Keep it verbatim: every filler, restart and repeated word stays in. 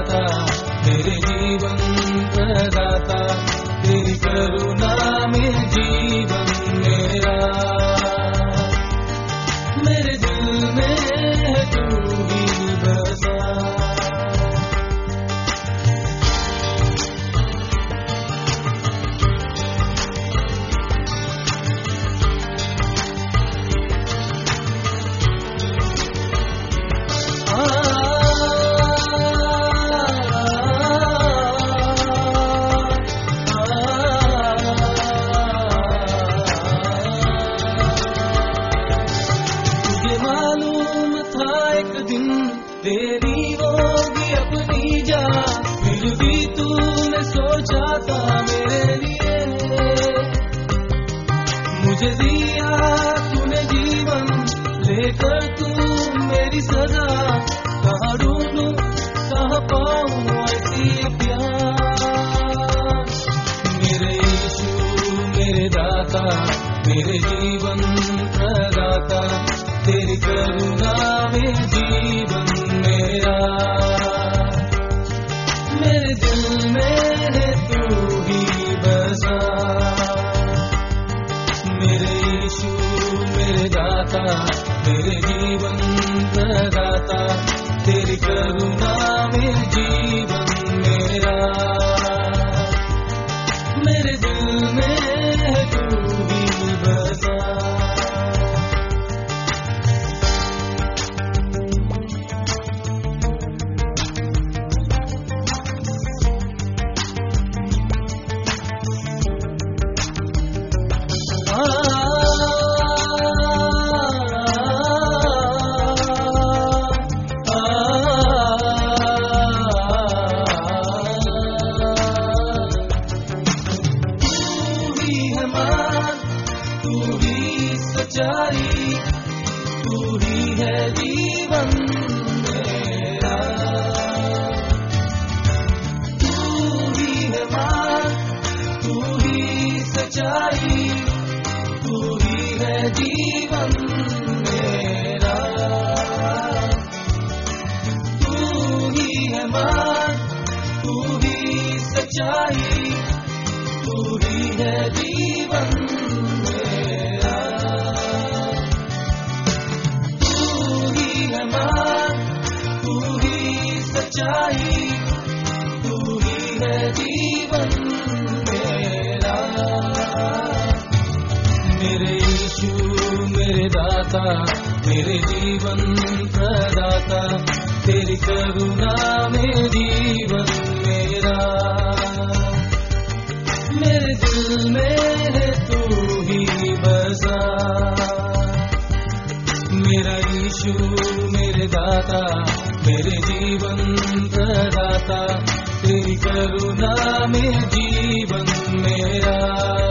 दाता, मेरे जीवन प्रदाता, तेरी करुणा में जीवन मेरा। मेरे दिल में है तू ही बसा। तेरी होगी अपनी जा, फिर भी तूने सोचा था मेरे लिए। मुझे दिया तूने जीवन, लेकर तू मेरी सजा। कहाँ ढूंढूं कहाँ पाऊं ऐसी प्यार। मेरे यीशु मेरे दाता, मेरे जीवन प्रदाता, तेरी करुणा में जीवन मेरा। मेरे दिल में है तू ही बसा। मेरे यीशु मेरे दाता, मेरे जीवन प्रदाता, तेरी करुणा में जीवन मेरा। मेरे दिल में है तू ही बसा। सच्चाई, तू ही है जीवन मेरा। तू ही है माँ, तू ही सच्चाई, तू ही है जीवन मेरा। तू ही है माँ, तू ही सच्चाई, तू ही है जीवन मेरा। सच्चाई, तू ही है जीवन मेरा। मेरे यीशु मेरे दाता, मेरे जीवन प्रदाता, तेरी करुणा में जीवन मेरा। मेरे दिल में है तू ही बसा। मेरा यीशु मेरे दाता, मेरे जीवन प्रदाता, तेरी करुणा में जीवन मेरा।